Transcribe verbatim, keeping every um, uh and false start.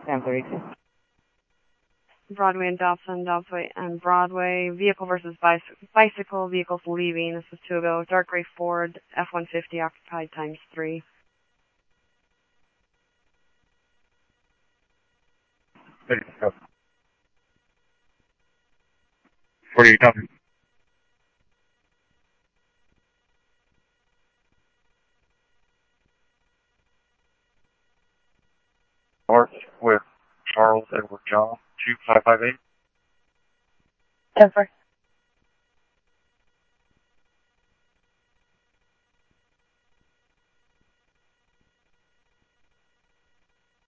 ten thirty-two. Broadway and Dobson, Dobson and Broadway. Vehicle versus bicycle. Bicycle vehicles leaving. This is two ago. Dark gray Ford F one fifty occupied times three. forty-eight copy. North with Charles Edward John, two five five eight. ten four.